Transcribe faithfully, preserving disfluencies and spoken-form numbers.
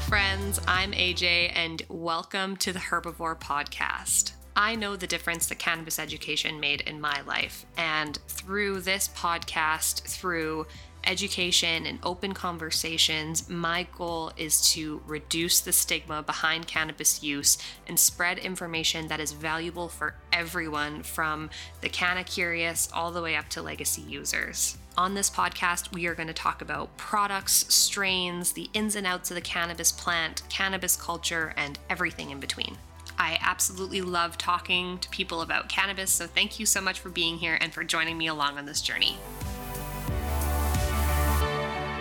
friends. I'm A J, and welcome to the Herbivore Podcast. I know the difference that cannabis education made in my life, and through this podcast, through education and open conversations, my goal is to reduce the stigma behind cannabis use and spread information that is valuable for everyone, from the canna curious all the way up to legacy users. On this podcast, we are going to talk about products, strains, the ins and outs of the cannabis plant, cannabis culture, and everything in between. I absolutely love talking to people about cannabis, so thank you so much for being here and for joining me along on this journey.